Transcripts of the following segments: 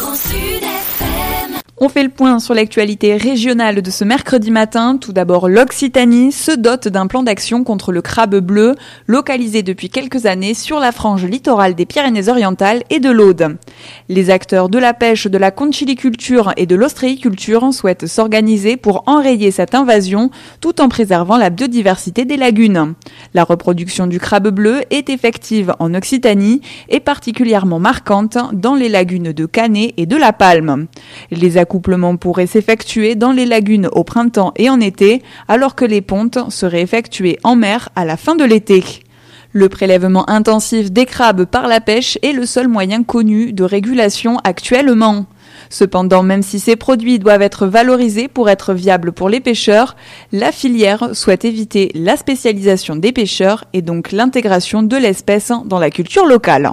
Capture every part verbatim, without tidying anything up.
On fait le point sur l'actualité régionale de ce mercredi matin. Tout d'abord, l'Occitanie se dote d'un plan d'action contre le crabe bleu, localisé depuis quelques années sur la frange littorale des Pyrénées-Orientales et de l'Aude. Les acteurs de la pêche, de la conchiliculture et de l'ostréiculture souhaitent s'organiser pour enrayer cette invasion, tout en préservant la biodiversité des lagunes. La reproduction du crabe bleu est effective en Occitanie et particulièrement marquante dans les lagunes de Canet et de La Palme. Les accouplements pourraient s'effectuer dans les lagunes au printemps et en été, alors que les pontes seraient effectuées en mer à la fin de l'été. Le prélèvement intensif des crabes par la pêche est le seul moyen connu de régulation actuellement. Cependant, même si ces produits doivent être valorisés pour être viables pour les pêcheurs, la filière souhaite éviter la spécialisation des pêcheurs et donc l'intégration de l'espèce dans la culture locale.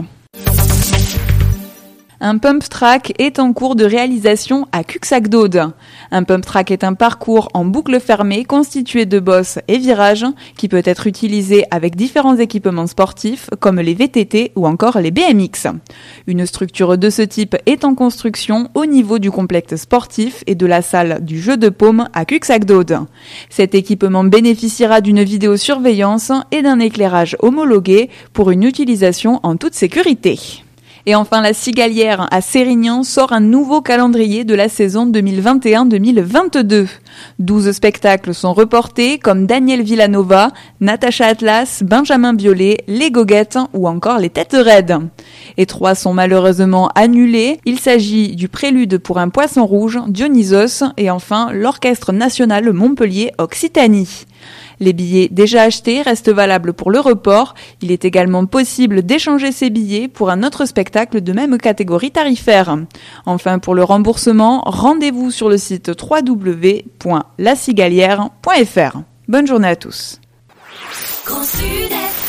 Un pump track est en cours de réalisation à Cuxac-d'Aude. Un pump track est un parcours en boucle fermée constitué de bosses et virages qui peut être utilisé avec différents équipements sportifs comme les V T T ou encore les B M X. Une structure de ce type est en construction au niveau du complexe sportif et de la salle du jeu de paume à Cuxac-d'Aude. Cet équipement bénéficiera d'une vidéosurveillance et d'un éclairage homologué pour une utilisation en toute sécurité. Et enfin, la Cigalière à Sérignan sort un nouveau calendrier de la saison deux mille vingt et un deux mille vingt-deux. douze spectacles sont reportés comme Daniel Villanova, Natacha Atlas, Benjamin Biolay, Les Goguettes ou encore Les Têtes Raides. Et trois sont malheureusement annulés. Il s'agit du Prélude pour un poisson rouge, Dionysos et enfin l'Orchestre national Montpellier Occitanie. Les billets déjà achetés restent valables pour le report. Il est également possible d'échanger ces billets pour un autre spectacle de même catégorie tarifaire. Enfin, pour le remboursement, rendez-vous sur le site w w w point la cigalière point f r. Bonne journée à tous. Grand Sud F M.